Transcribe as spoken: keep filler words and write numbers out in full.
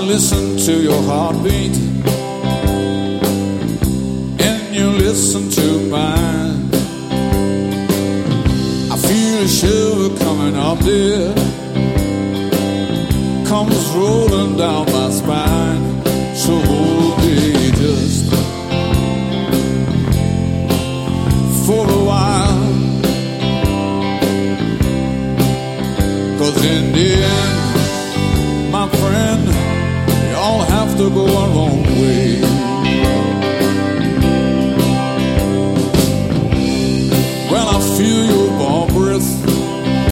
listen to your heartbeat, and you listen to mine. I feel a shiver coming up, dear, comes rolling down my spine. So hold me just for a while, 'cause in the end, my friend, we all have to go our own way.